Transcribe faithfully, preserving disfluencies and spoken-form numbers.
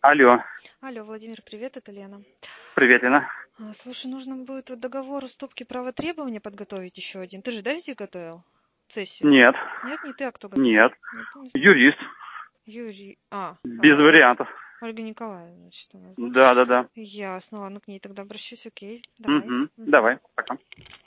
Алло. Алло, Владимир, привет, это Лена. Привет, Лена. А, Слушай, нужно будет вот договор уступки права требования подготовить еще один. Ты же, да, везде готовил? Сессию? Нет, Нет, не ты, а кто готовил? нет. Нет, не знаю. Юрист. Юрий. А, Без а, вариантов. Ольга Николаевна, значит, у нас, да? Да, да, да. Ясно, ладно, к ней тогда обращусь, окей. Давай. Угу. Мгм. Давай, пока.